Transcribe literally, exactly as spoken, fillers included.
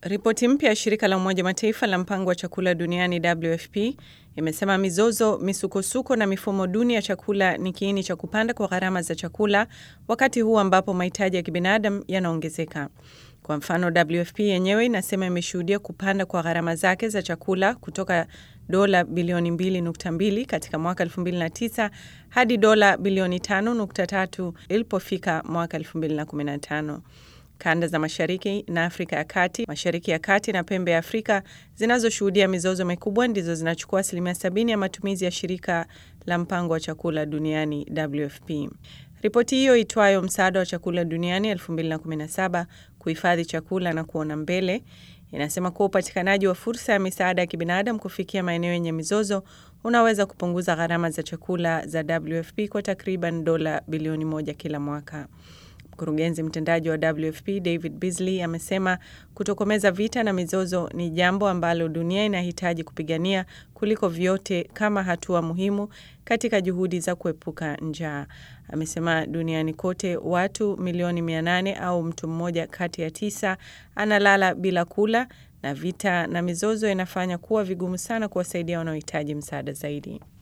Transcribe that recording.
Ripoti mpya ya shirika la Umoja Mataifa la mpango wa chakula duniani W F P imesema mizozo, misukosuko na mifumo duni ya chakula ni kiini cha kupanda kwa gharama za chakula wakati huu ambapo mahitaji ya kibinadamu yanaongezeka. Kwa mfano, W F P yenyewe inasema imeshuhudia kupanda kwa gharama zake za chakula kutoka dola bilioni mbili nukta mbili katika mwaka elfu mbili na tisa hadi dola bilioni tano nukta tatu ilipofika mwaka elfu mbili na kumi na tano. Kanda za Mashariki na Afrika ya Kati, Mashariki ya Kati na Pembe ya Afrika zinazoshuhudia mizozo mikubwa ndizo zinachukua asilimia sabini ya matumizi ya shirika la mpango wa chakula duniani W F P. Ripoti hiyo itwayo Msaada wa Chakula Duniani elfu mbili na kumi na saba, kuhifadhi chakula na kuona mbele, inasema kuwa upatikanaji wa fursa ya misaada ya kibinadamu kufikia maeneo yenye mizozo unaweza kupunguza gharama za chakula za W F P kwa takriban dola bilioni moja kila mwaka. Mkurugenzi mtendaji wa W F P David Beasley amesema kutokomeza vita na mizozo ni jambo ambalo dunia inahitaji kupigania kuliko vyote kama hatua muhimu katika juhudi za kuepuka njaa. Amesema duniani kote watu milioni mia nane au mtu mmoja kati ya tisa analala bila kula, na vita na mizozo inafanya kuwa vigumu sana kuwasaidia wanaohitaji msaada zaidi.